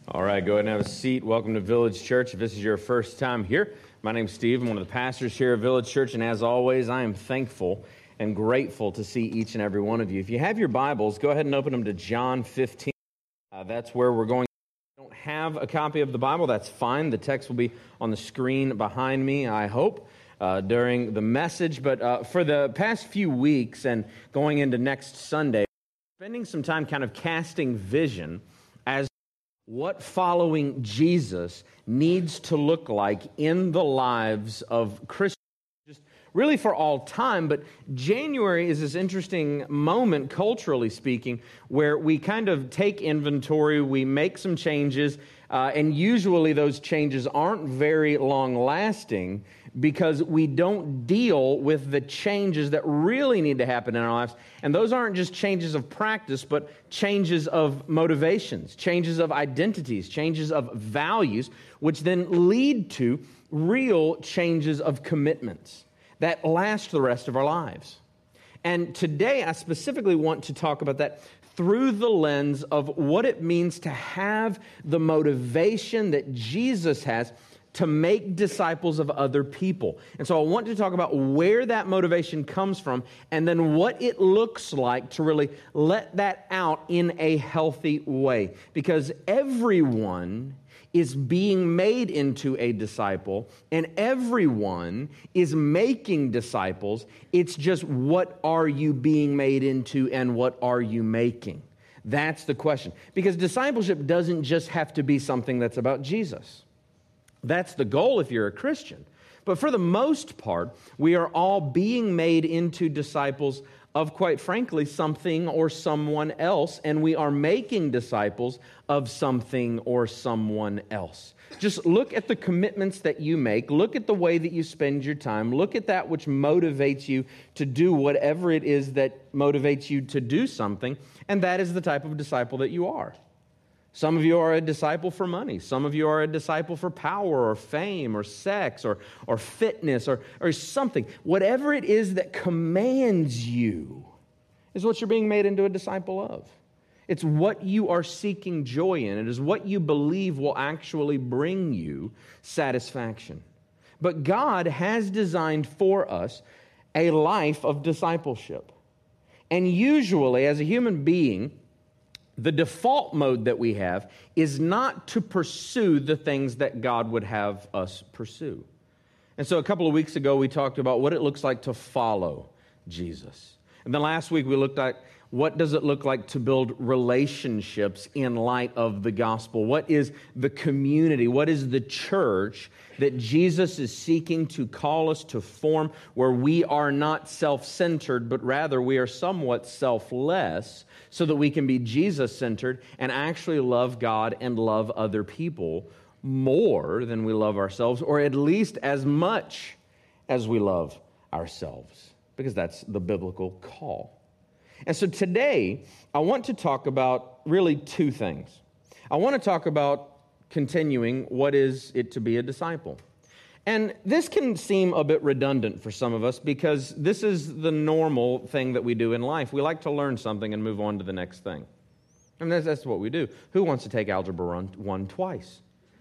All right, go ahead and have a seat. Welcome to Village Church. If this is your first time here, my name's Steve. I'm one of the pastors here at Village Church, and as always, I am thankful and grateful to see each and every one of you. If you have your Bibles, go ahead and open them to John 15. That's where we're going. If you don't have a copy of the Bible, that's fine. The text will be on the screen behind me, I hope, during the message. But for the past few weeks and going into next Sunday, spending some time kind of casting vision as what following Jesus needs to look like in the lives of Christians, just really for all time. But January is this interesting moment, culturally speaking, where we kind of take inventory, we make some changes, and usually those changes aren't very long-lasting because we don't deal with the changes that really need to happen in our lives. And those aren't just changes of practice, but changes of motivations, changes of identities, changes of values, which then lead to real changes of commitments that last the rest of our lives. And today I specifically want to talk about that through the lens of what it means to have the motivation that Jesus has to make disciples of other people. And so I want to talk about where that motivation comes from and then what it looks like to really let that out in a healthy way. Because everyone is being made into a disciple and everyone is making disciples. It's just what are you being made into and what are you making? That's the question. Because discipleship doesn't just have to be something that's about Jesus. That's the goal if you're a Christian. But for the most part, we are all being made into disciples of, quite frankly, something or someone else, and we are making disciples of something or someone else. Just look at the commitments that you make. Look at the way that you spend your time. Look at that which motivates you to do whatever it is that motivates you to do something, and that is the type of disciple that you are. Some of you are a disciple for money. Some of you are a disciple for power or fame or sex or fitness or something. Whatever it is that commands you is what you're being made into a disciple of. It's what you are seeking joy in. It is what you believe will actually bring you satisfaction. But God has designed for us a life of discipleship. And usually, as a human being, the default mode that we have is not to pursue the things that God would have us pursue. And so a couple of weeks ago, we talked about what it looks like to follow Jesus. And then last week, we looked at what does it look like to build relationships in light of the gospel? What is the community? What is the church that Jesus is seeking to call us to form, where we are not self-centered, but rather we are somewhat selfless, so that we can be Jesus-centered and actually love God and love other people more than we love ourselves, or at least as much as we love ourselves, because that's the biblical call. And so today, I want to talk about really two things. I want to talk about continuing what is it to be a disciple. And this can seem a bit redundant for some of us because this is the normal thing that we do in life. We like to learn something and move on to the next thing. And that's what we do. Who wants to take Algebra 1 twice?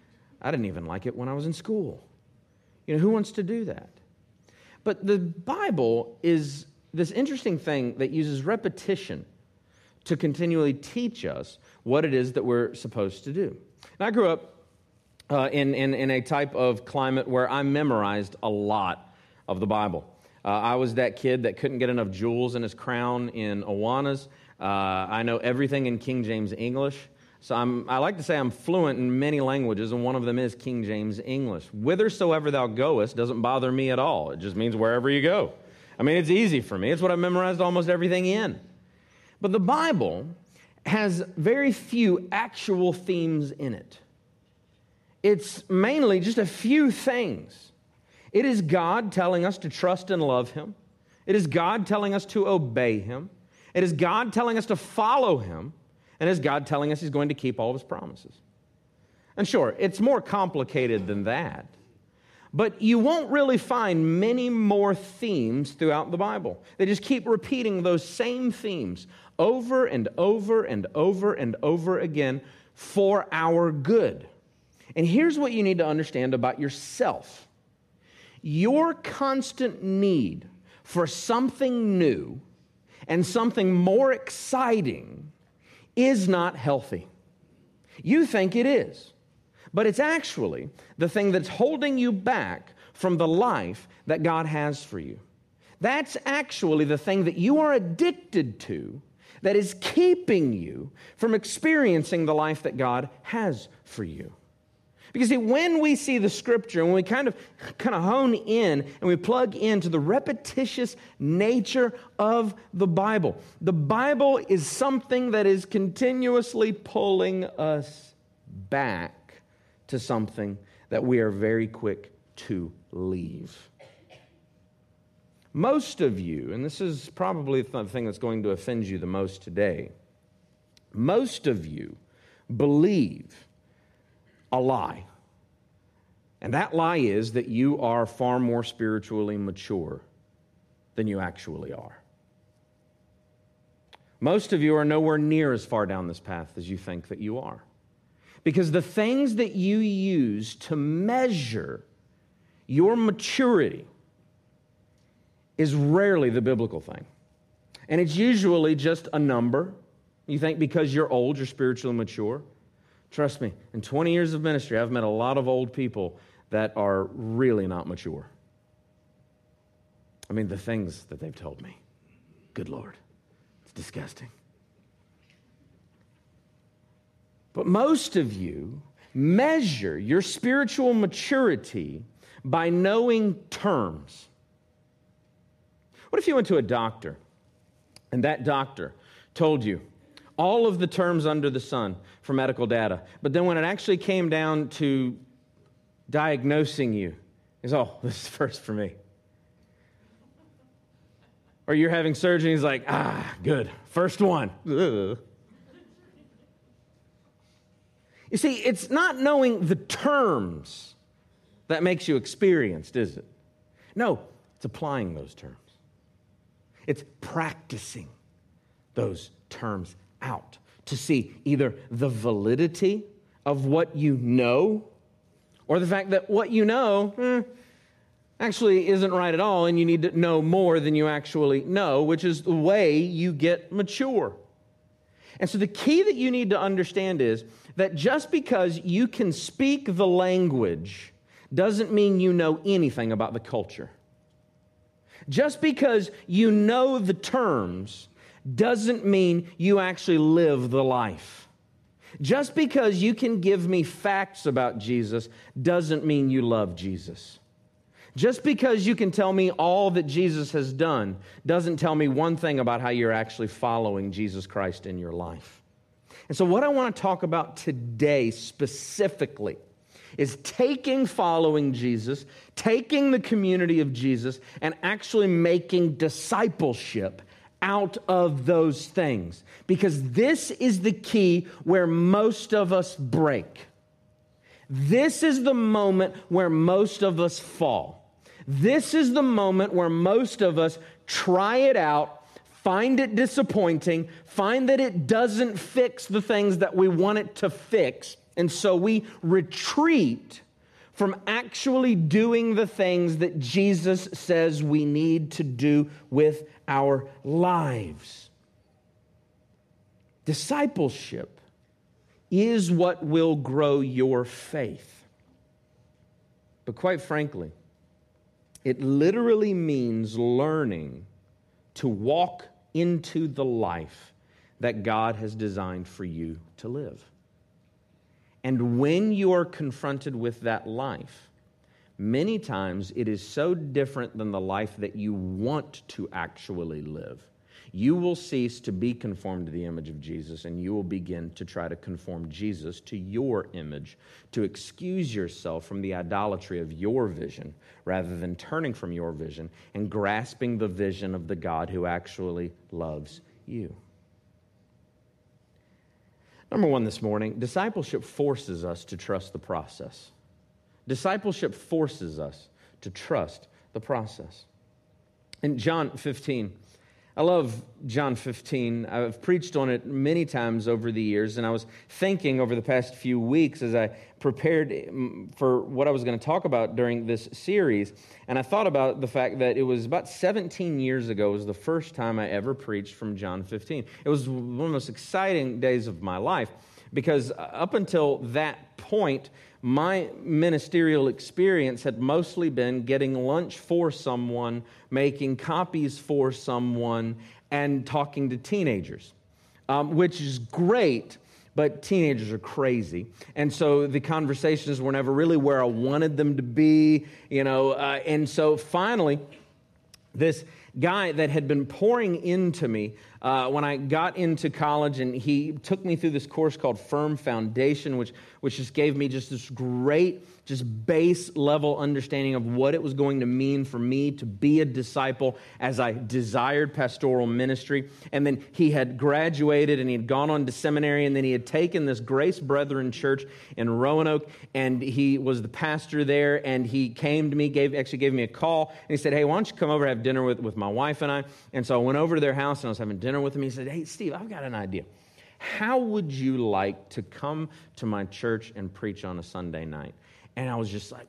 I didn't even like it when I was in school. Who wants to do that? But the Bible is this interesting thing that uses repetition to continually teach us what it is that we're supposed to do. And I grew up in a type of climate where I memorized a lot of the Bible. I was that kid that couldn't get enough jewels in his crown in Awanas. I know everything in King James English. So I like to say I'm fluent in many languages, and one of them is King James English. Whithersoever thou goest doesn't bother me at all. It just means wherever you go. I mean, it's easy for me. It's what I memorized almost everything in. But the Bible has very few actual themes in it. It's mainly just a few things. It is God telling us to trust and love Him. It is God telling us to obey Him. It is God telling us to follow Him. And it is God telling us He's going to keep all of His promises. And sure, it's more complicated than that. But you won't really find many more themes throughout the Bible. They just keep repeating those same themes over and over and over and over again for our good. And here's what you need to understand about yourself. Your constant need for something new and something more exciting is not healthy. You think it is, but it's actually the thing that's holding you back from the life that God has for you. That's actually the thing that you are addicted to that is keeping you from experiencing the life that God has for you. Because see, when we see the Scripture and we kind of hone in and we plug into the repetitious nature of the Bible is something that is continuously pulling us back to something that we are very quick to leave. Most of you, and this is probably the thing that's going to offend you the most today, most of you believe a lie. And that lie is that you are far more spiritually mature than you actually are. Most of you are nowhere near as far down this path as you think that you are. Because the things that you use to measure your maturity is rarely the biblical thing. And it's usually just a number. You think because you're old, you're spiritually mature. Trust me, in 20 years of ministry, I've met a lot of old people that are really not mature. I mean, the things that they've told me, good Lord, it's disgusting. But most of you measure your spiritual maturity by knowing terms. What if you went to a doctor and that doctor told you all of the terms under the sun for medical data, but then when it actually came down to diagnosing you, he's, oh, this is first for me. Or you're having surgery and he's like, good, first one. Ugh. You see, it's not knowing the terms that makes you experienced, is it? No, it's applying those terms. It's practicing those terms out to see either the validity of what you know or the fact that what you know actually isn't right at all and you need to know more than you actually know, which is the way you get mature. And so the key that you need to understand is that just because you can speak the language doesn't mean you know anything about the culture. Just because you know the terms doesn't mean you actually live the life. Just because you can give me facts about Jesus doesn't mean you love Jesus. Just because you can tell me all that Jesus has done doesn't tell me one thing about how you're actually following Jesus Christ in your life. And so what I want to talk about today specifically is taking following Jesus, taking the community of Jesus, and actually making discipleship out of those things. Because this is the key where most of us break. This is the moment where most of us fall. This is the moment where most of us try it out, find it disappointing, find that it doesn't fix the things that we want it to fix, and so we retreat from actually doing the things that Jesus says we need to do with our lives. Discipleship is what will grow your faith. But quite frankly, it literally means learning to walk into the life that God has designed for you to live. And when you are confronted with that life, many times it is so different than the life that you want to actually live. You will cease to be conformed to the image of Jesus, and you will begin to try to conform Jesus to your image, to excuse yourself from the idolatry of your vision, rather than turning from your vision and grasping the vision of the God who actually loves you. Number one this morning, discipleship forces us to trust the process. Discipleship forces us to trust the process. In John 15, I love John 15. I've preached on it many times over the years, and I was thinking over the past few weeks as I prepared for what I was going to talk about during this series, and I thought about the fact that it was about 17 years ago was the first time I ever preached from John 15. It was one of the most exciting days of my life, because up until that point, my ministerial experience had mostly been getting lunch for someone, making copies for someone, and talking to teenagers, which is great, but teenagers are crazy. And so the conversations were never really where I wanted them to be, and so finally, this guy that had been pouring into me when I got into college, and he took me through this course called Firm Foundation, which just gave me just this great, just base level understanding of what it was going to mean for me to be a disciple as I desired pastoral ministry. And then he had graduated and he had gone on to seminary, and then he had taken this Grace Brethren Church in Roanoke, and he was the pastor there, and he came to me, actually gave me a call, and he said, "Hey, why don't you come over and have dinner with my wife and I?" And so I went over to their house and I was having dinner with him. He said, "Hey, Steve, I've got an idea. How would you like to come to my church and preach on a Sunday night?" And I was just like,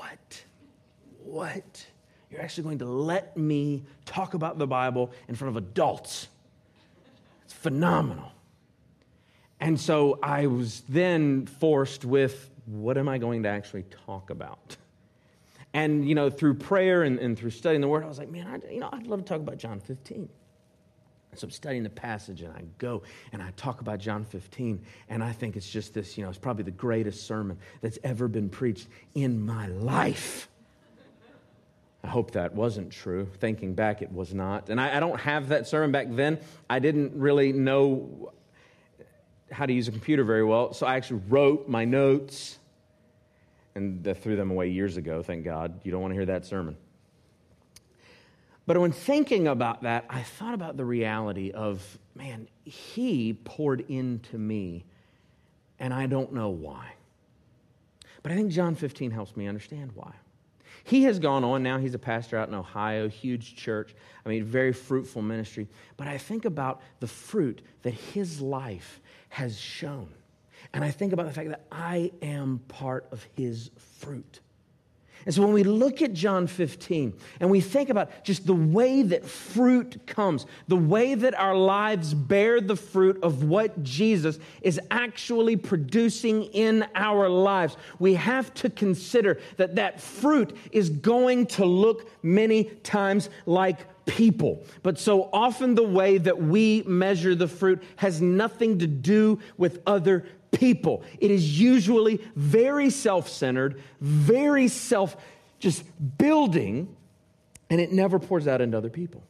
what? You're actually going to let me talk about the Bible in front of adults? It's phenomenal. And so I was then forced with, what am I going to actually talk about? And, through prayer and through studying the Word, I was like, man, I'd love to talk about John 15. And so I'm studying the passage, and I go and I talk about John 15, and I think it's just this, it's probably the greatest sermon that's ever been preached in my life. I hope that wasn't true. Thinking back, it was not. And I don't have that sermon back then. I didn't really know how to use a computer very well, so I actually wrote my notes, and I threw them away years ago, thank God. You don't want to hear that sermon. But when thinking about that, I thought about the reality of, man, he poured into me, and I don't know why. But I think John 15 helps me understand why. He has gone on now. He's a pastor out in Ohio, huge church. Very fruitful ministry. But I think about the fruit that his life has shown. And I think about the fact that I am part of his fruit. And so when we look at John 15 and we think about just the way that fruit comes, the way that our lives bear the fruit of what Jesus is actually producing in our lives, we have to consider that fruit is going to look many times like people. But so often the way that we measure the fruit has nothing to do with other people. It is usually very self-centered, very just building, and it never pours out into other people.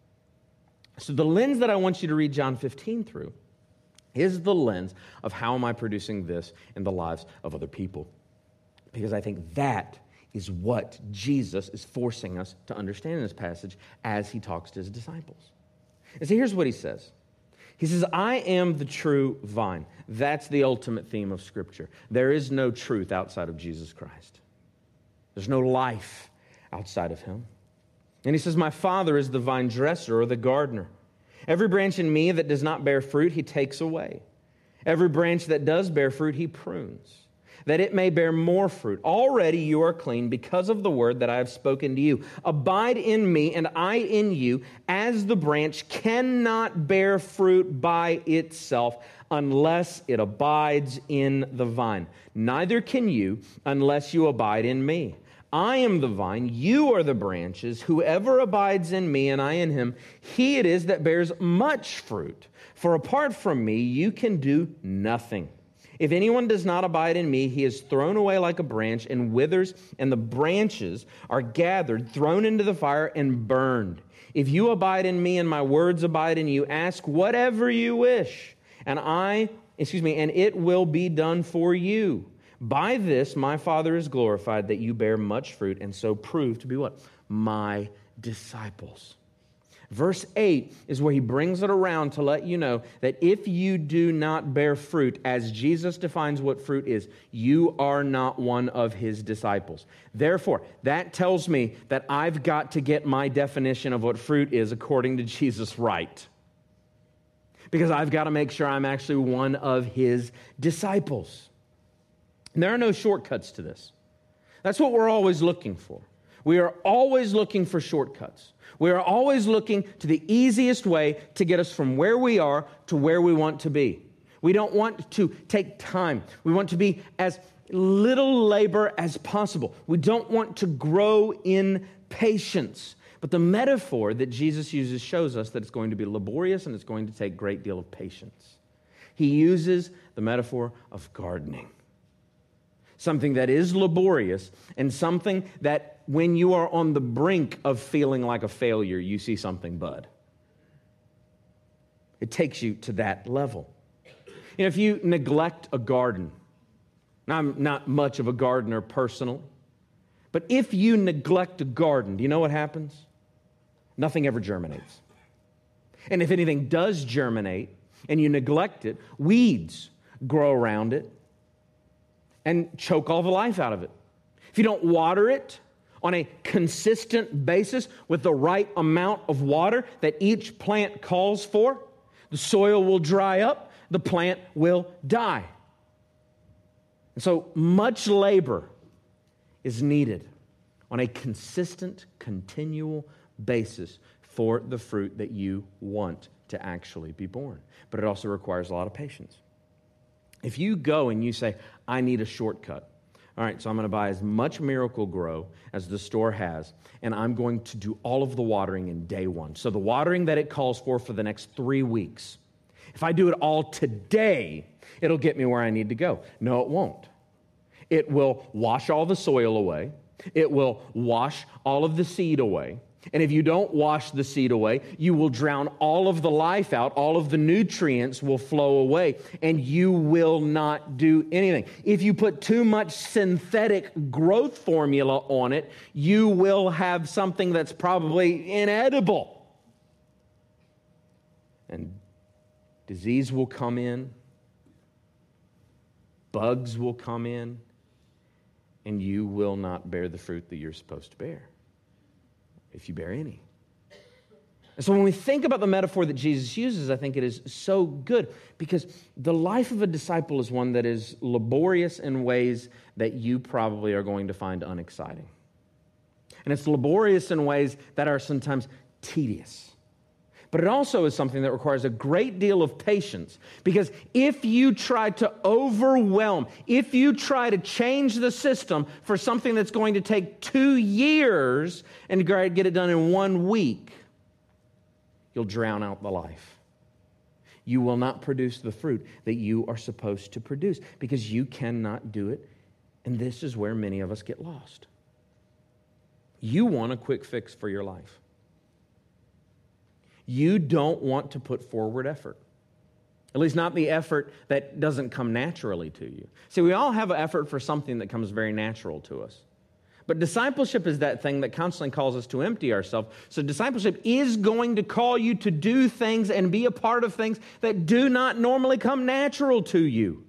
So the lens that I want you to read John 15 through is the lens of how am I producing this in the lives of other people? Because I think that is what Jesus is forcing us to understand in this passage as he talks to his disciples. And so here's what he says. He says, "I am the true vine." That's the ultimate theme of Scripture. There is no truth outside of Jesus Christ. There's no life outside of him. And he says, "My Father is the vine dresser or the gardener. Every branch in me that does not bear fruit, he takes away. Every branch that does bear fruit, he prunes, that it may bear more fruit. Already you are clean because of the word that I have spoken to you. Abide in me and I in you, as the branch cannot bear fruit by itself unless it abides in the vine. Neither can you unless you abide in me. I am the vine, you are the branches. Whoever abides in me and I in him, he it is that bears much fruit. For apart from me, you can do nothing. If anyone does not abide in me, he is thrown away like a branch and withers, and the branches are gathered, thrown into the fire, and burned. If you abide in me and my words abide in you, ask whatever you wish, and it will be done for you. By this my Father is glorified, that you bear much fruit, and so prove to be what? My disciples. Verse 8 is where he brings it around to let you know that if you do not bear fruit, as Jesus defines what fruit is, you are not one of his disciples. Therefore, that tells me that I've got to get my definition of what fruit is according to Jesus right. Because I've got to make sure I'm actually one of his disciples. And there are no shortcuts to this. That's what we're always looking for. We are always looking for shortcuts. We are always looking to the easiest way to get us from where we are to where we want to be. We don't want to take time. We want to be as little labor as possible. We don't want to grow in patience. But the metaphor that Jesus uses shows us that it's going to be laborious and it's going to take a great deal of patience. He uses the metaphor of gardening. Something that is laborious and something that when you are on the brink of feeling like a failure, you see something bud. It takes you to that level. You know, if you neglect a garden, I'm not much of a gardener personally, but if you neglect a garden, do you know what happens? Nothing ever germinates. And if anything does germinate and you neglect it, weeds grow around it and choke all the life out of it. If you don't water it on a consistent basis with the right amount of water that each plant calls for, the soil will dry up, the plant will die. And so much labor is needed on a consistent, continual basis for the fruit that you want to actually be born. But it also requires a lot of patience. If you go and you say, I need a shortcut, all right, so I'm going to buy as much Miracle-Gro as the store has, and I'm going to do all of the watering in day one. So the watering that it calls for the next 3 weeks. If I do it all today, it'll get me where I need to go. No, it won't. It will wash all the soil away. It will wash all of the seed away. And if you don't wash the seed away, you will drown all of the life out. All of the nutrients will flow away, and you will not do anything. If you put too much synthetic growth formula on it, you will have something that's probably inedible. And disease will come in, bugs will come in, and you will not bear the fruit that you're supposed to bear, if you bear any. And so when we think about the metaphor that Jesus uses, I think it is so good because the life of a disciple is one that is laborious in ways that you probably are going to find unexciting. And it's laborious in ways that are sometimes tedious. But it also is something that requires a great deal of patience, because if you try to overwhelm, if you try to change the system for something that's going to take 2 years and get it done in 1 week, you'll drown out the life. You will not produce the fruit that you are supposed to produce because you cannot do it, and this is where many of us get lost. You want a quick fix for your life. You don't want to put forward effort. At least not the effort that doesn't come naturally to you. See, we all have an effort for something that comes very natural to us. But discipleship is that thing that constantly calls us to empty ourselves. So discipleship is going to call you to do things and be a part of things that do not normally come natural to you.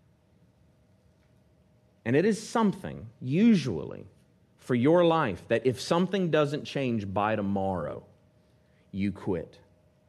And it is something, usually, for your life that if something doesn't change by tomorrow, you quit.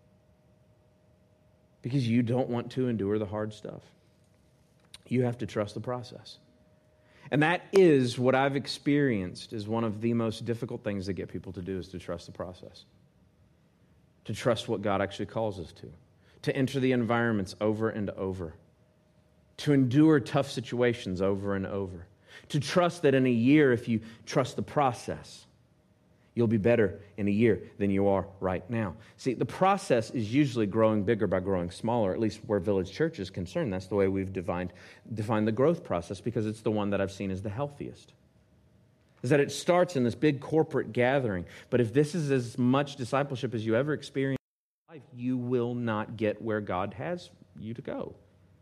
Because you don't want to endure the hard stuff. You have to trust the process. And that is what I've experienced is one of the most difficult things to get people to do is to trust the process. To trust what God actually calls us to enter the environments over and over. To endure tough situations over and over. To trust that in a year, if you trust the process, you'll be better in a year than you are right now. See, the process is usually growing bigger by growing smaller, at least where Village Church is concerned. That's the way we've defined the growth process because it's the one that I've seen as the healthiest. Is that it starts in this big corporate gathering, but if this is as much discipleship as you ever experience in life, you will not get where God has you to go.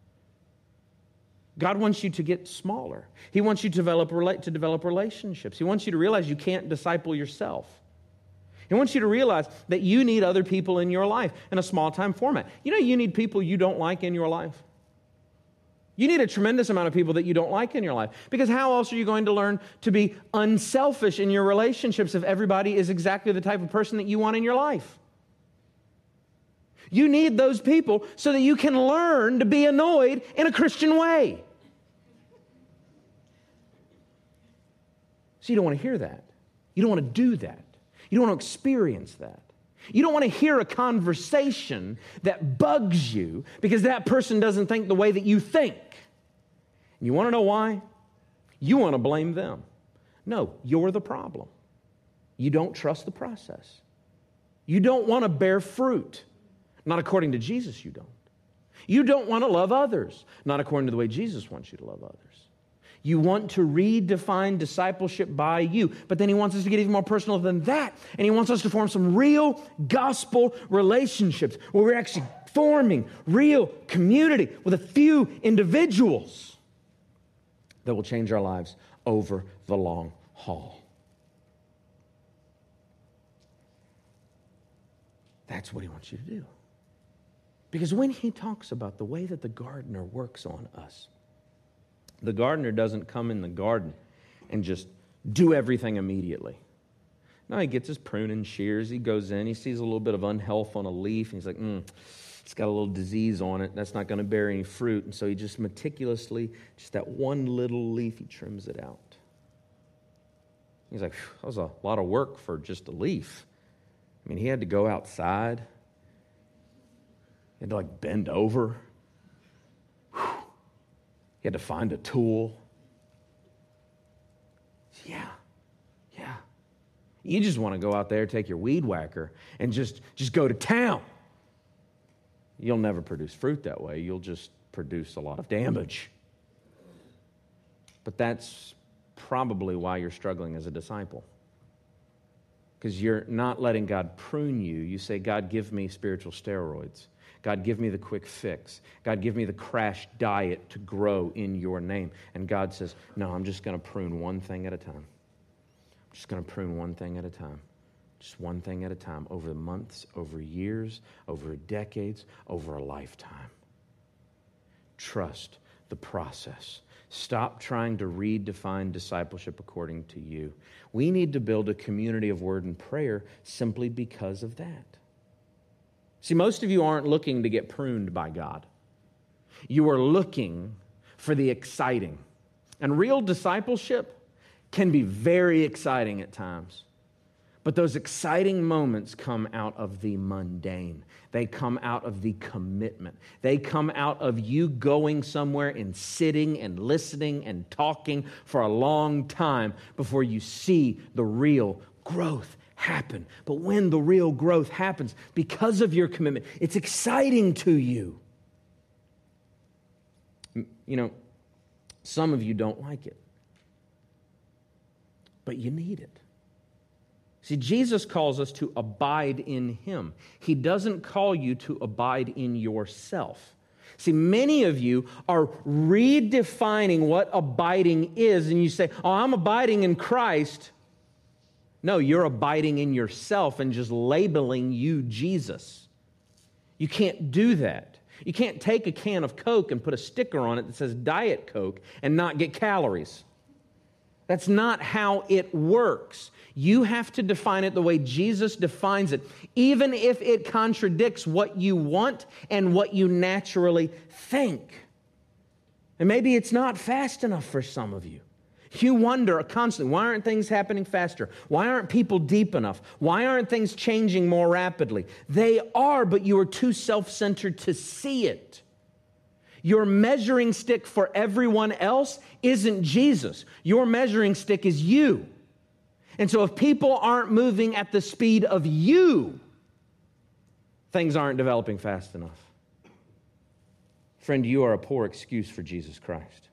God wants you to get smaller. He wants you to develop relationships. He wants you to realize you can't disciple yourself. He wants you to realize that you need other people in your life in a small-time format. You need people you don't like in your life. You need a tremendous amount of people that you don't like in your life. Because how else are you going to learn to be unselfish in your relationships if everybody is exactly the type of person that you want in your life? You need those people so that you can learn to be annoyed in a Christian way. So you don't want to hear that. You don't want to do that. You don't want to experience that. You don't want to hear a conversation that bugs you because that person doesn't think the way that you think. And you want to know why? You want to blame them. No, you're the problem. You don't trust the process. You don't want to bear fruit. Not according to Jesus, you don't. You don't want to love others. Not according to the way Jesus wants you to love others. You want to redefine discipleship by you. But then he wants us to get even more personal than that. And he wants us to form some real gospel relationships where we're actually forming real community with a few individuals that will change our lives over the long haul. That's what he wants you to do. Because when he talks about the way that the gardener works on us, the gardener doesn't come in the garden and just do everything immediately. No, he gets his pruning shears, he goes in, he sees a little bit of unhealth on a leaf, and he's like, it's got a little disease on it, that's not going to bear any fruit. And so he just meticulously, just that one little leaf, he trims it out. He's like, that was a lot of work for just a leaf. I mean, he had to go outside. He had to bend over. He had to find a tool. Yeah. You just want to go out there, take your weed whacker, and just go to town. You'll never produce fruit that way. You'll just produce a lot of damage. But that's probably why you're struggling as a disciple. Because you're not letting God prune you. You say, God, give me spiritual steroids. God, give me the quick fix. God, give me the crash diet to grow in your name. And God says, no, I'm just going to prune one thing at a time. I'm just going to prune one thing at a time. Just one thing at a time, over months, over years, over decades, over a lifetime. Trust the process. Stop trying to redefine discipleship according to you. We need to build a community of word and prayer simply because of that. See, most of you aren't looking to get pruned by God. You are looking for the exciting. And real discipleship can be very exciting at times. But those exciting moments come out of the mundane. They come out of the commitment. They come out of you going somewhere and sitting and listening and talking for a long time before you see the real growth happen. But when the real growth happens, because of your commitment, it's exciting to you. Some of you don't like it. But you need it. See, Jesus calls us to abide in Him. He doesn't call you to abide in yourself. See, many of you are redefining what abiding is, and you say, I'm abiding in Christ. No, you're abiding in yourself and just labeling you Jesus. You can't do that. You can't take a can of Coke and put a sticker on it that says Diet Coke and not get calories. That's not how it works. You have to define it the way Jesus defines it, even if it contradicts what you want and what you naturally think. And maybe it's not fast enough for some of you. You wonder constantly, why aren't things happening faster? Why aren't people deep enough? Why aren't things changing more rapidly? They are, but you are too self-centered to see it. Your measuring stick for everyone else isn't Jesus. Your measuring stick is you. And so if people aren't moving at the speed of you, things aren't developing fast enough. Friend, you are a poor excuse for Jesus Christ.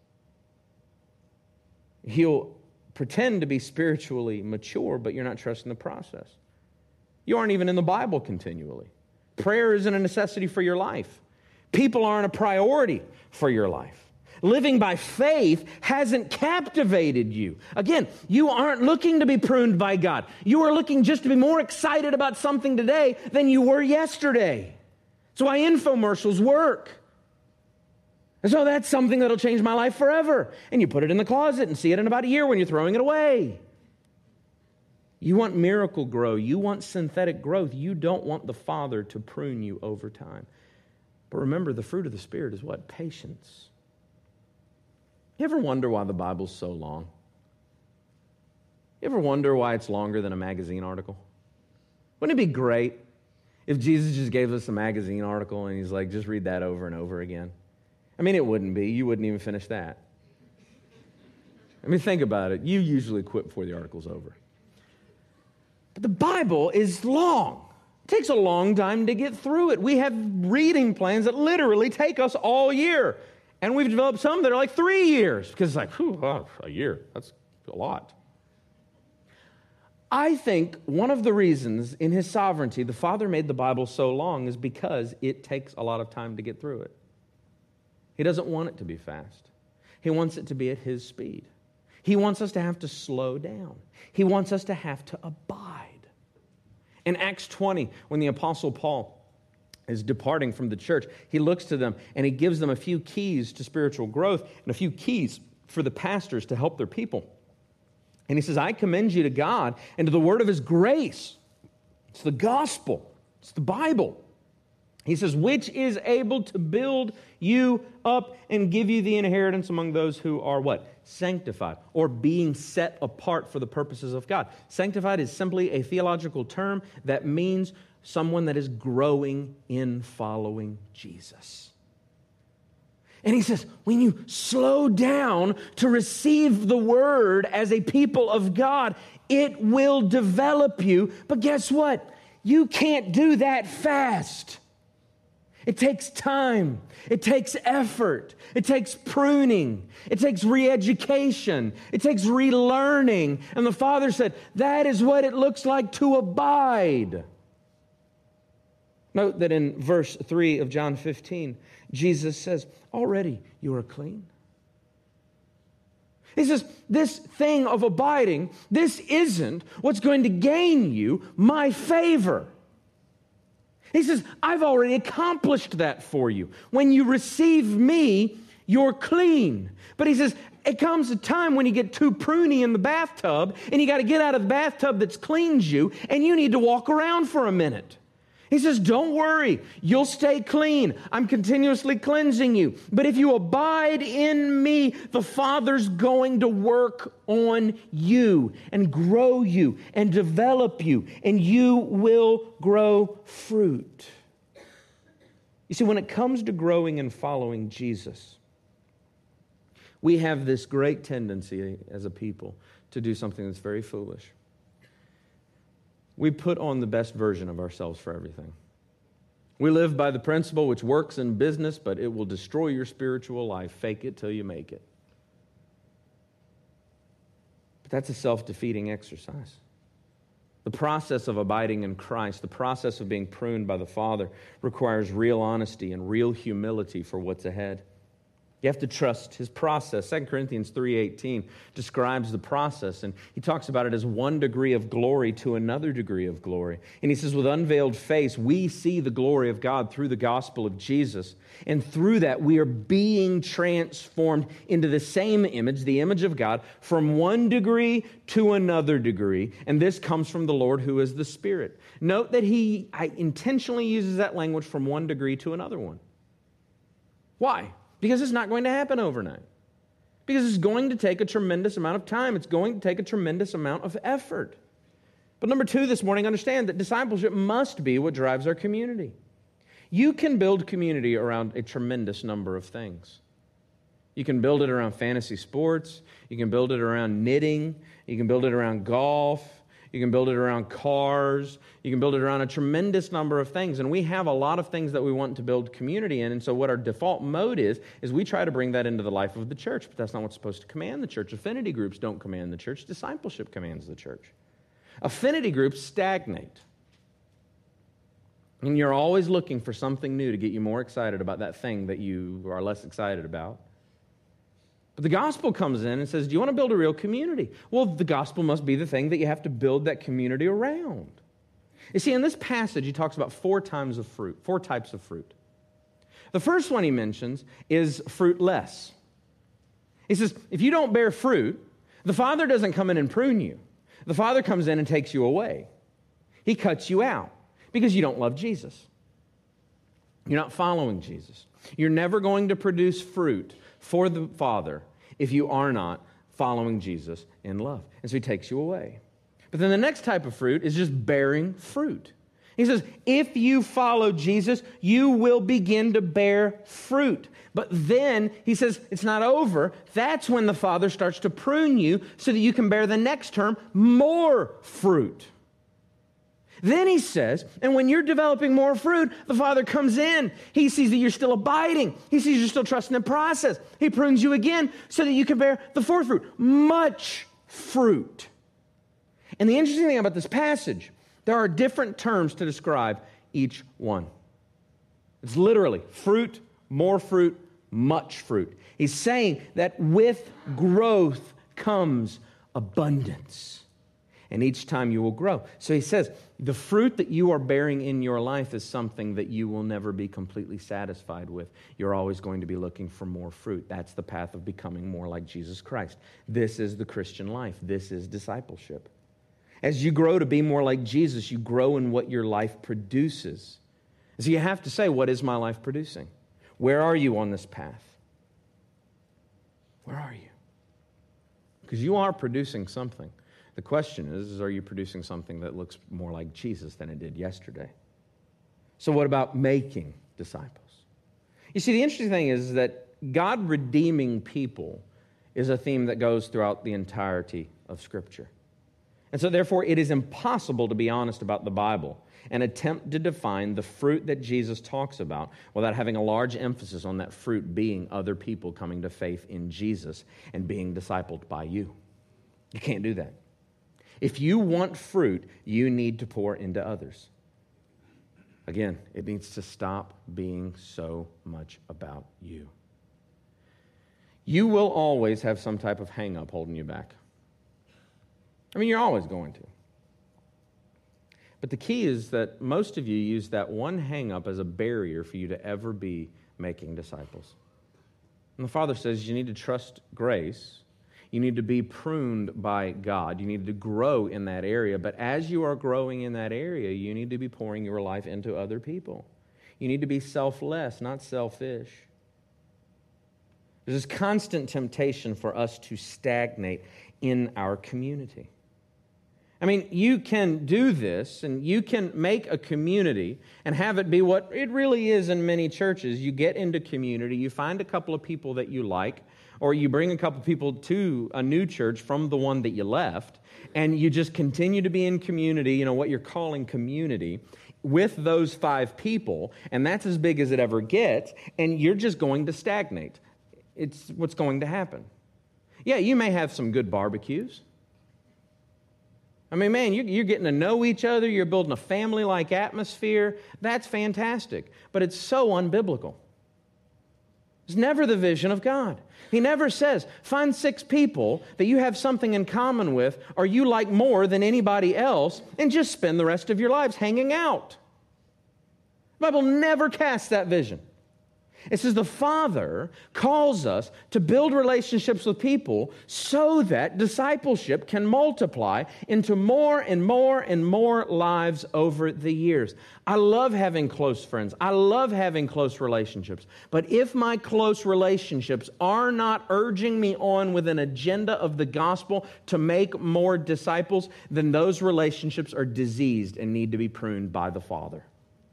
He'll pretend to be spiritually mature, but you're not trusting the process. You aren't even in the Bible continually. Prayer isn't a necessity for your life. People aren't a priority for your life. living by faith hasn't captivated you. Again, you aren't looking to be pruned by God. You are looking just to be more excited about something today than you were yesterday. That's why infomercials work. And so that's something that'll change my life forever. And you put it in the closet and see it in about a year when you're throwing it away. You want miracle grow. You want synthetic growth. You don't want the Father to prune you over time. But remember, the fruit of the Spirit is what? Patience. You ever wonder why the Bible's so long? You ever wonder why it's longer than a magazine article? Wouldn't it be great if Jesus just gave us a magazine article and he's like, just read that over and over again? I mean, it wouldn't be. You wouldn't even finish that. I mean, think about it. You usually quit before the article's over. But the Bible is long. It takes a long time to get through it. We have reading plans that literally take us all year. And we've developed some that are like 3 years. Because it's like, a year, that's a lot. I think one of the reasons in his sovereignty the Father made the Bible so long is because it takes a lot of time to get through it. He doesn't want it to be fast. He wants it to be at his speed. He wants us to have to slow down. He wants us to have to abide. In Acts 20, when the Apostle Paul is departing from the church, he looks to them and he gives them a few keys to spiritual growth and a few keys for the pastors to help their people. And he says, I commend you to God and to the word of his grace. It's the gospel. It's the Bible. He says, which is able to build you up and give you the inheritance among those who are what? Sanctified, or being set apart for the purposes of God. Sanctified is simply a theological term that means someone that is growing in following Jesus. And he says, when you slow down to receive the word as a people of God, it will develop you. But guess what? You can't do that fast. It takes time. It takes effort. It takes pruning. It takes re-education. It takes relearning. And the Father said, that is what it looks like to abide. Note that in verse 3 of John 15, Jesus says, already you are clean. He says, this thing of abiding, this isn't what's going to gain you my favor. He says, I've already accomplished that for you. When you receive me, you're clean. But he says, it comes a time when you get too pruny in the bathtub, and you got to get out of the bathtub that's cleaned you, and you need to walk around for a minute. He says, don't worry, you'll stay clean. I'm continuously cleansing you. But if you abide in me, the Father's going to work on you and grow you and develop you, and you will grow fruit. You see, when it comes to growing and following Jesus, we have this great tendency as a people to do something that's very foolish. We put on the best version of ourselves for everything. We live by the principle which works in business, but it will destroy your spiritual life. Fake it till you make it. But that's a self-defeating exercise. The process of abiding in Christ, the process of being pruned by the Father, requires real honesty and real humility for what's ahead. You have to trust his process. 2 Corinthians 3:18 describes the process, and he talks about it as one degree of glory to another degree of glory. And he says, with unveiled face, we see the glory of God through the gospel of Jesus. And through that, we are being transformed into the same image, the image of God, from one degree to another degree. And this comes from the Lord who is the Spirit. Note that he intentionally uses that language from one degree to another one. Why? Because it's not going to happen overnight. Because it's going to take a tremendous amount of time. It's going to take a tremendous amount of effort. But number two this morning, understand that discipleship must be what drives our community. You can build community around a tremendous number of things. You can build it around fantasy sports. You can build it around knitting. You can build it around golf. You can build it around cars. You can build it around a tremendous number of things. And we have a lot of things that we want to build community in. And so what our default mode is we try to bring that into the life of the church. But that's not what's supposed to command the church. Affinity groups don't command the church. Discipleship commands the church. Affinity groups stagnate. And you're always looking for something new to get you more excited about that thing that you are less excited about. But the gospel comes in and says, do you want to build a real community? Well, the gospel must be the thing that you have to build that community around. You see, in this passage, he talks about four types of fruit. The first one he mentions is fruitless. He says, if you don't bear fruit, the Father doesn't come in and prune you. The Father comes in and takes you away. He cuts you out because you don't love Jesus. You're not following Jesus. You're never going to produce fruit for the Father if you are not following Jesus in love. And so he takes you away. But then the next type of fruit is just bearing fruit. He says, if you follow Jesus, you will begin to bear fruit. But then, he says, it's not over. That's when the Father starts to prune you so that you can bear the next term, more fruit. Then he says, and when you're developing more fruit, the Father comes in. He sees that you're still abiding. He sees you're still trusting the process. He prunes you again so that you can bear the fourth fruit, much fruit. And the interesting thing about this passage, there are different terms to describe each one. It's literally fruit, more fruit, much fruit. He's saying that with growth comes abundance. And each time you will grow. So he says, the fruit that you are bearing in your life is something that you will never be completely satisfied with. You're always going to be looking for more fruit. That's the path of becoming more like Jesus Christ. This is the Christian life. This is discipleship. As you grow to be more like Jesus, you grow in what your life produces. So you have to say, what is my life producing? Where are you on this path? Where are you? Because you are producing something. The question is, are you producing something that looks more like Jesus than it did yesterday? So what about making disciples? You see, the interesting thing is that God redeeming people is a theme that goes throughout the entirety of Scripture. And so therefore, it is impossible to be honest about the Bible and attempt to define the fruit that Jesus talks about without having a large emphasis on that fruit being other people coming to faith in Jesus and being discipled by you. You can't do that. If you want fruit, you need to pour into others. Again, it needs to stop being so much about you. You will always have some type of hang-up holding you back. I mean, you're always going to. But the key is that most of you use that one hang-up as a barrier for you to ever be making disciples. And the Father says you need to trust grace. You need to be pruned by God. You need to grow in that area. But as you are growing in that area, you need to be pouring your life into other people. You need to be selfless, not selfish. There's this constant temptation for us to stagnate in our community. I mean, you can do this, and you can make a community and have it be what it really is in many churches. You get into community, you find a couple of people that you like, or you bring a couple of people to a new church from the one that you left, and you just continue to be in community, you know, what you're calling community, with those 5 people, and that's as big as it ever gets, and you're just going to stagnate. It's what's going to happen. Yeah, you may have some good barbecues. I mean, man, you're getting to know each other. You're building a family-like atmosphere. That's fantastic. But it's so unbiblical. It's never the vision of God. He never says, find 6 people that you have something in common with or you like more than anybody else and just spend the rest of your lives hanging out. The Bible never casts that vision. It says the Father calls us to build relationships with people so that discipleship can multiply into more and more and more lives over the years. I love having close friends. I love having close relationships. But if my close relationships are not urging me on with an agenda of the gospel to make more disciples, then those relationships are diseased and need to be pruned by the Father.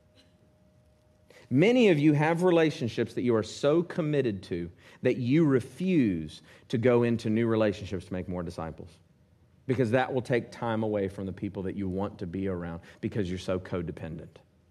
Many of you have relationships that you are so committed to that you refuse to go into new relationships to make more disciples, because that will take time away from the people that you want to be around because you're so codependent.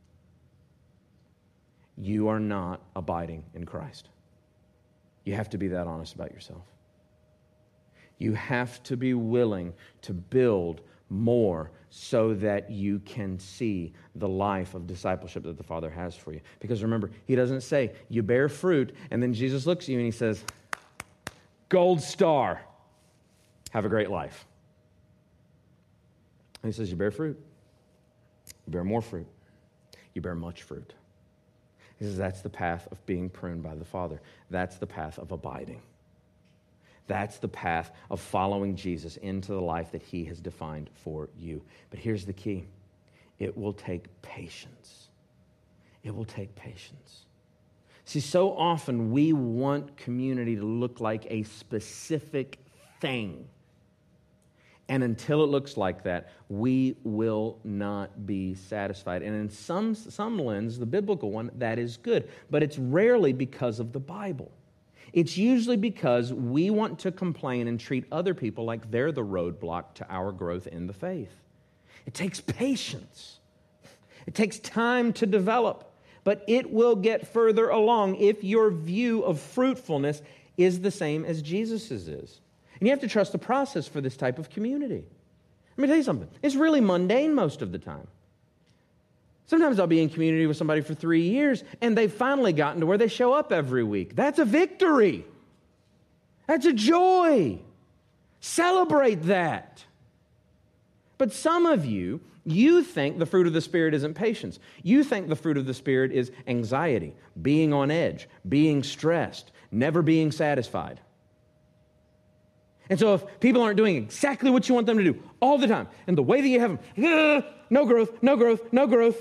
You are not abiding in Christ. You have to be that honest about yourself. You have to be willing to build more so that you can see the life of discipleship that the Father has for you. Because remember, He doesn't say, you bear fruit, and then Jesus looks at you and He says, gold star. Have a great life. And he says, you bear fruit. You bear more fruit. You bear much fruit. He says that's the path of being pruned by the Father. That's the path of abiding. That's the path of following Jesus into the life that he has defined for you. But here's the key. It will take patience. It will take patience. See, so often we want community to look like a specific thing. And until it looks like that, we will not be satisfied. And in some lens, the biblical one, that is good. But it's rarely because of the Bible. It's usually because we want to complain and treat other people like they're the roadblock to our growth in the faith. It takes patience. It takes time to develop. But it will get further along if your view of fruitfulness is the same as Jesus's is. And you have to trust the process for this type of community. Let me tell you something. It's really mundane most of the time. Sometimes I'll be in community with somebody for 3 years, and they've finally gotten to where they show up every week. That's a victory. That's a joy. Celebrate that. But some of you think the fruit of the Spirit isn't patience. You think the fruit of the Spirit is anxiety, being on edge, being stressed, never being satisfied. And so if people aren't doing exactly what you want them to do all the time, and the way that you have them, no growth, no growth, no growth.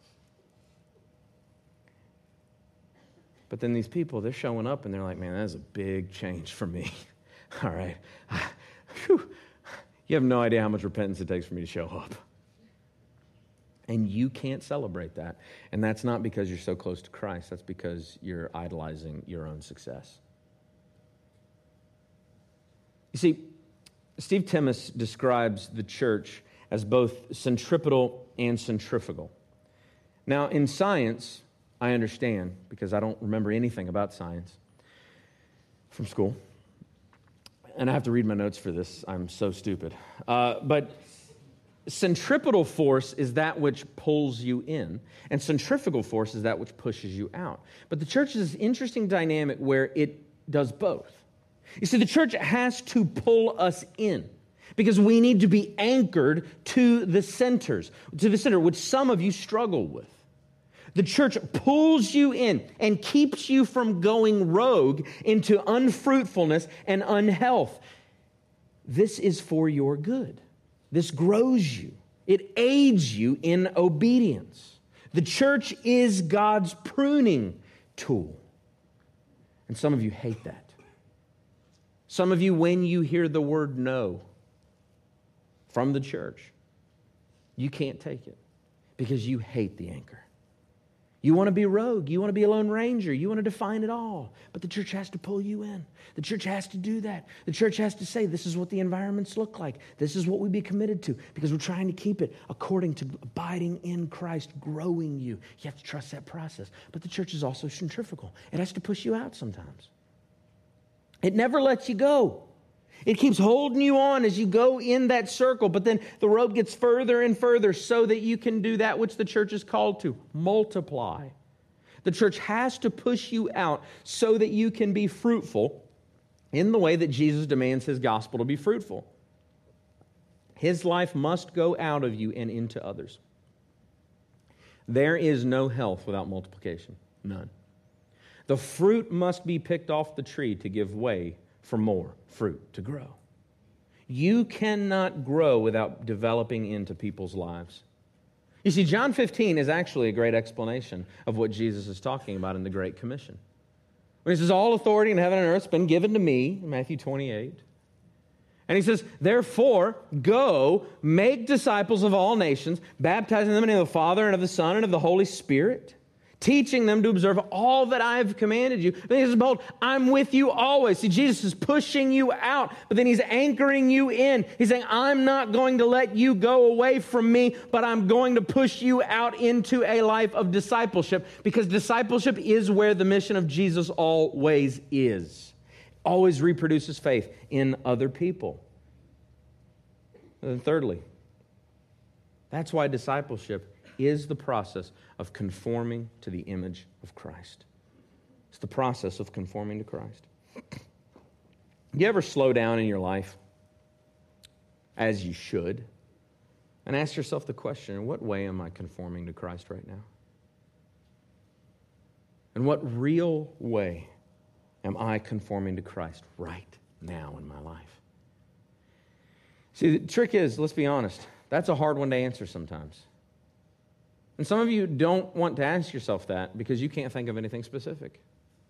But then these people, they're showing up and they're like, man, that's a big change for me. All right. Whew. You have no idea how much repentance it takes for me to show up. And you can't celebrate that. And that's not because you're so close to Christ. That's because you're idolizing your own success. You see, Steve Timmis describes the church as both centripetal and centrifugal. Now, in science, I understand, because I don't remember anything about science from school. And I have to read my notes for this. I'm so stupid. But centripetal force is that which pulls you in, and centrifugal force is that which pushes you out. But the church is this interesting dynamic where it does both. You see, the church has to pull us in because we need to be anchored to the center, which some of you struggle with. The church pulls you in and keeps you from going rogue into unfruitfulness and unhealth. This is for your good. This grows you. It aids you in obedience. The church is God's pruning tool. And some of you hate that. Some of you, when you hear the word no from the church, you can't take it because you hate the anchor. You want to be rogue. You want to be a lone ranger. You want to define it all. But the church has to pull you in. The church has to do that. The church has to say, this is what the environments look like. This is what we be committed to because we're trying to keep it according to abiding in Christ, growing you. You have to trust that process. But the church is also centrifugal. It has to push you out sometimes. It never lets you go. It keeps holding you on as you go in that circle, but then the rope gets further and further so that you can do that which the church is called to, multiply. The church has to push you out so that you can be fruitful in the way that Jesus demands his gospel to be fruitful. His life must go out of you and into others. There is no health without multiplication. None. The fruit must be picked off the tree to give way for more fruit to grow. You cannot grow without developing into people's lives. You see, John 15 is actually a great explanation of what Jesus is talking about in the Great Commission. When he says, all authority in heaven and earth has been given to me, Matthew 28. And he says, therefore, go, make disciples of all nations, baptizing them in the name of the Father and of the Son and of the Holy Spirit, teaching them to observe all that I have commanded you. Then he says, behold, I'm with you always. See, Jesus is pushing you out, but then he's anchoring you in. He's saying, I'm not going to let you go away from me, but I'm going to push you out into a life of discipleship, because discipleship is where the mission of Jesus always is. Always reproduces faith in other people. And then thirdly, that's why discipleship is the process of conforming to the image of Christ. It's the process of conforming to Christ. You ever slow down in your life, as you should, and ask yourself the question, in what way am I conforming to Christ right now? In what real way am I conforming to Christ right now in my life? See, the trick is, let's be honest, that's a hard one to answer sometimes. And some of you don't want to ask yourself that because you can't think of anything specific.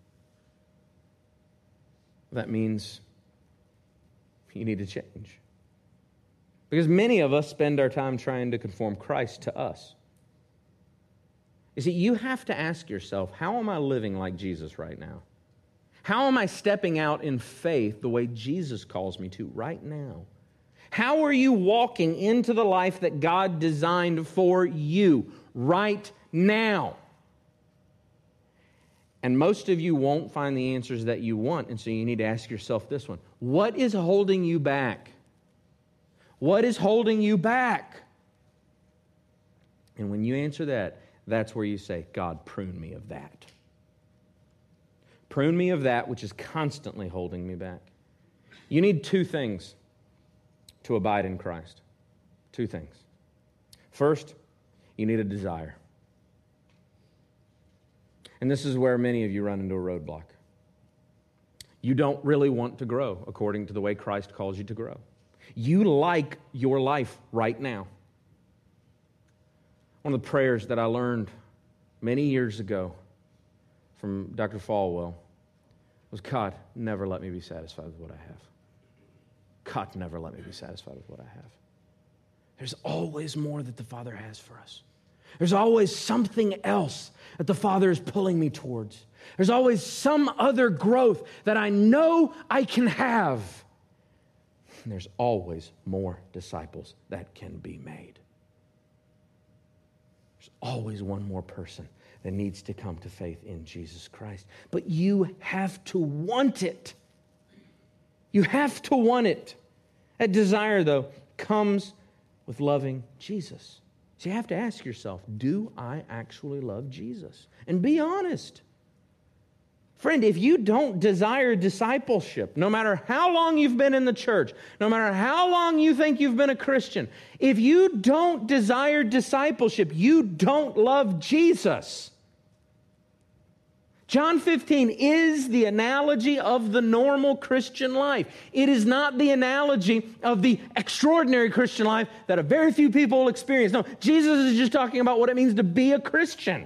That means you need to change. Because many of us spend our time trying to conform Christ to us. You see, you have to ask yourself, how am I living like Jesus right now? How am I stepping out in faith the way Jesus calls me to right now? How are you walking into the life that God designed for you right now? And most of you won't find the answers that you want, and so you need to ask yourself this one. What is holding you back? What is holding you back? And when you answer that, that's where you say, God, prune me of that. Prune me of that which is constantly holding me back. You need two things to abide in Christ. Two things. First, you need a desire. And this is where many of you run into a roadblock. You don't really want to grow according to the way Christ calls you to grow. You like your life right now. One of the prayers that I learned many years ago from Dr. Falwell was, God, never let me be satisfied with what I have. God, never let me be satisfied with what I have. There's always more that the Father has for us. There's always something else that the Father is pulling me towards. There's always some other growth that I know I can have. And there's always more disciples that can be made. There's always one more person that needs to come to faith in Jesus Christ. But you have to want it. You have to want it. That desire, though, comes with loving Jesus. So you have to ask yourself, do I actually love Jesus? And be honest. Friend, if you don't desire discipleship, no matter how long you've been in the church, no matter how long you think you've been a Christian, if you don't desire discipleship, you don't love Jesus. John 15 is the analogy of the normal Christian life. It is not the analogy of the extraordinary Christian life that a very few people will experience. No, Jesus is just talking about what it means to be a Christian.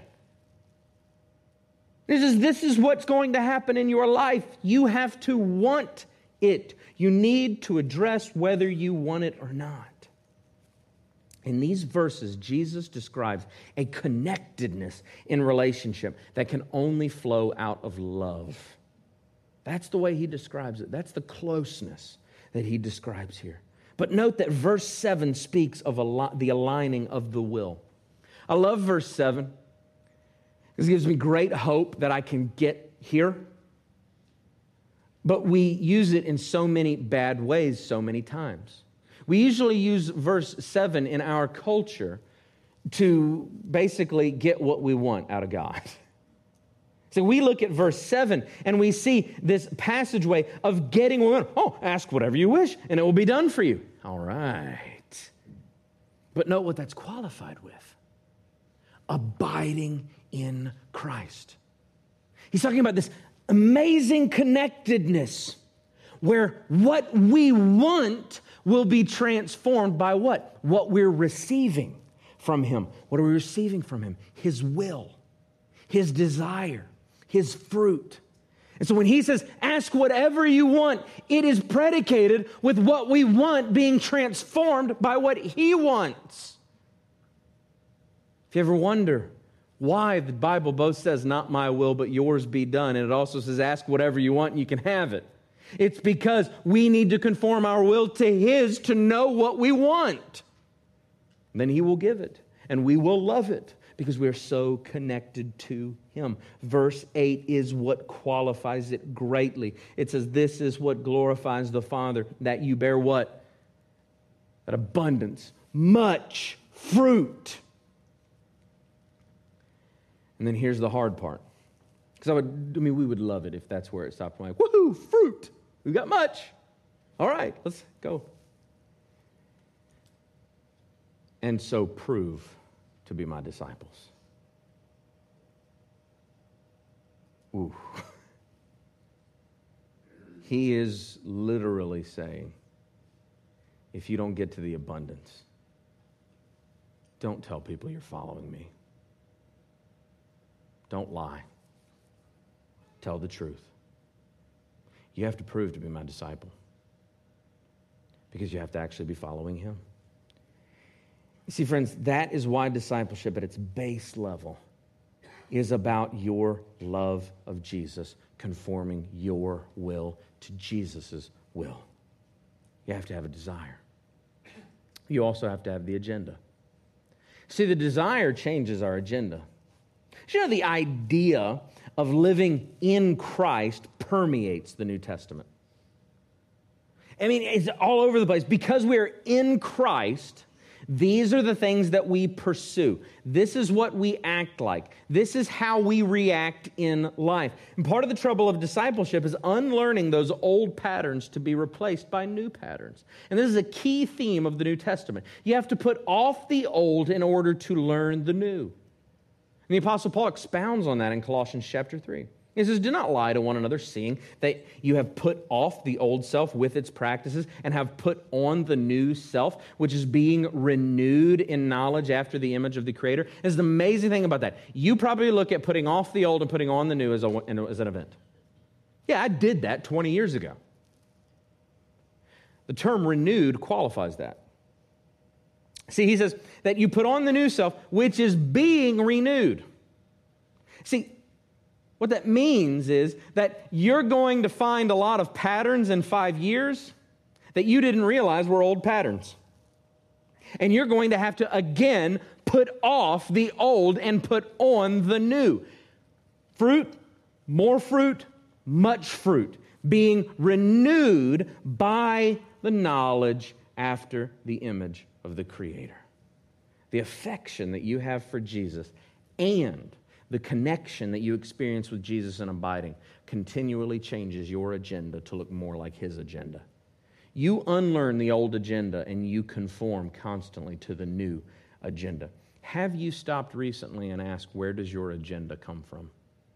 This is what's going to happen in your life. You have to want it. You need to address whether you want it or not. In these verses, Jesus describes a connectedness in relationship that can only flow out of love. That's the way he describes it. That's the closeness that he describes here. But note that verse 7 speaks of the aligning of the will. I love verse 7. This gives me great hope that I can get here. But we use it in so many bad ways so many times. We usually use verse 7 in our culture to basically get what we want out of God. So we look at verse 7 and we see this passageway of getting what we want. Oh, ask whatever you wish and it will be done for you. All right. But note what that's qualified with. Abiding in Christ. He's talking about this amazing connectedness where what we want will be transformed by what? What we're receiving from Him. What are we receiving from Him? His will, His desire, His fruit. And so when He says, ask whatever you want, it is predicated with what we want being transformed by what He wants. If you ever wonder why the Bible both says, not my will, but yours be done, and it also says, ask whatever you want and you can have it. It's because we need to conform our will to His to know what we want. Then He will give it, and we will love it because we are so connected to Him. Verse 8 is what qualifies it greatly. It says, this is what glorifies the Father, that you bear what? That abundance, much fruit. And then here's the hard part. Because we would love it if that's where it stopped. I'm like, woohoo, fruit. We've got much. All right, let's go. And so prove to be my disciples. Ooh. He is literally saying, if you don't get to the abundance, don't tell people you're following me. Don't lie. Tell the truth. You have to prove to be my disciple because you have to actually be following him. You see, friends, that is why discipleship at its base level is about your love of Jesus, conforming your will to Jesus' will. You have to have a desire. You also have to have the agenda. See, the desire changes our agenda. You know, the idea of living in Christ permeates the New Testament. I mean, it's all over the place. Because we're in Christ, these are the things that we pursue. This is what we act like. This is how we react in life. And part of the trouble of discipleship is unlearning those old patterns to be replaced by new patterns. And this is a key theme of the New Testament. You have to put off the old in order to learn the new. And the Apostle Paul expounds on that in Colossians chapter 3. He says, do not lie to one another, seeing that you have put off the old self with its practices and have put on the new self, which is being renewed in knowledge after the image of the Creator. It's the amazing thing about that. You probably look at putting off the old and putting on the new as an event. Yeah, I did that 20 years ago. The term renewed qualifies that. See, he says that you put on the new self, which is being renewed. See, what that means is that you're going to find a lot of patterns in 5 years that you didn't realize were old patterns. And you're going to have to, again, put off the old and put on the new. Fruit, more fruit, much fruit, being renewed by the knowledge after the image of the Creator. The affection that you have for Jesus and the connection that you experience with Jesus and abiding continually changes your agenda to look more like his agenda. You unlearn the old agenda and you conform constantly to the new agenda. Have you stopped recently and asked, where does your agenda come from?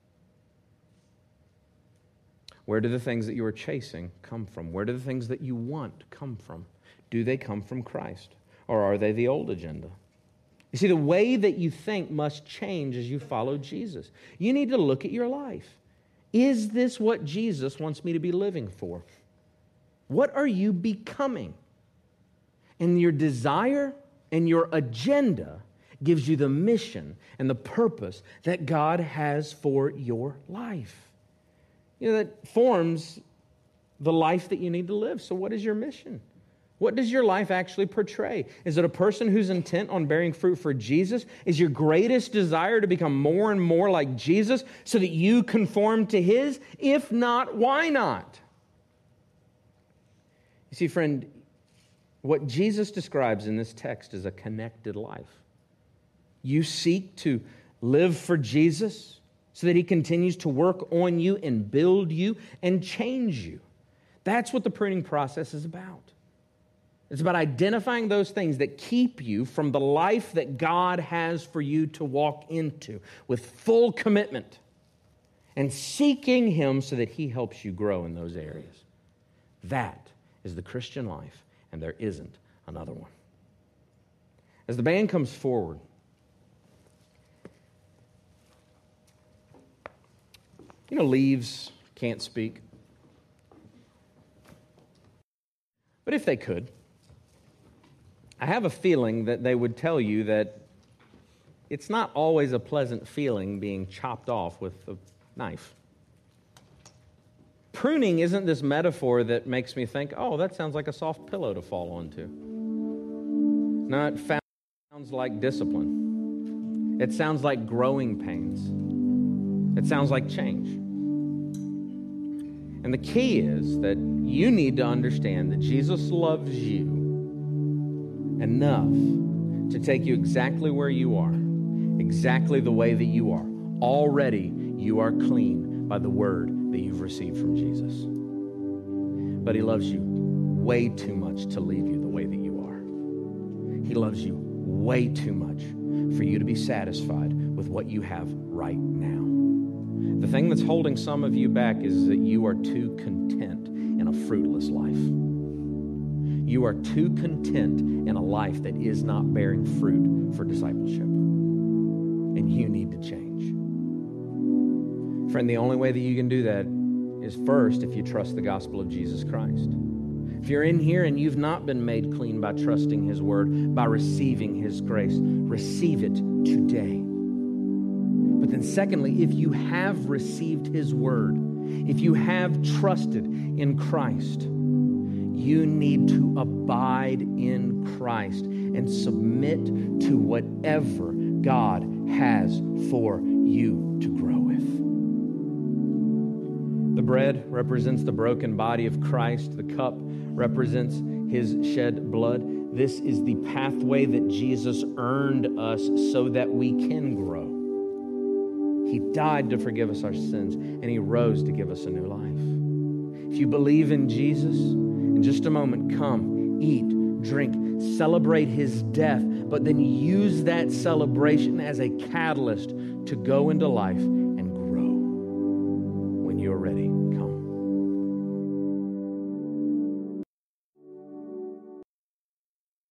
Where do the things that you are chasing come from? Where do the things that you want come from? Do they come from Christ? Or are they the old agenda? You see, the way that you think must change as you follow Jesus. You need to look at your life. Is this what Jesus wants me to be living for? What are you becoming? And your desire and your agenda gives you the mission and the purpose that God has for your life. You know, that forms the life that you need to live. So what is your mission? What does your life actually portray? Is it a person who's intent on bearing fruit for Jesus? Is your greatest desire to become more and more like Jesus so that you conform to his? If not, why not? You see, friend, what Jesus describes in this text is a connected life. You seek to live for Jesus so that he continues to work on you and build you and change you. That's what the pruning process is about. It's about identifying those things that keep you from the life that God has for you to walk into with full commitment and seeking him so that he helps you grow in those areas. That is the Christian life, and there isn't another one. As the band comes forward, you know, leaves can't speak. But if they could, I have a feeling that they would tell you that it's not always a pleasant feeling being chopped off with a knife. Pruning isn't this metaphor that makes me think, oh, that sounds like a soft pillow to fall onto. No, it sounds like discipline. It sounds like growing pains. It sounds like change. And the key is that you need to understand that Jesus loves you enough to take you exactly where you are, exactly the way that you are. Already you are clean by the word that you've received from Jesus. but he loves you way too much to leave you the way that you are. He loves you way too much for you to be satisfied with what you have right now. The thing that's holding some of you back is that you are too content in a fruitless life. You are too content in a life that is not bearing fruit for discipleship. And you need to change. Friend, the only way that you can do that is first if you trust the gospel of Jesus Christ. If you're in here and you've not been made clean by trusting his word, by receiving his grace, receive it today. But then secondly, if you have received his word, if you have trusted in Christ, you need to abide in Christ and submit to whatever God has for you to grow with. The bread represents the broken body of Christ. The cup represents his shed blood. This is the pathway that Jesus earned us so that we can grow. He died to forgive us our sins, and he rose to give us a new life. If you believe in Jesus, in just a moment, come, eat, drink, celebrate his death, but then use that celebration as a catalyst to go into life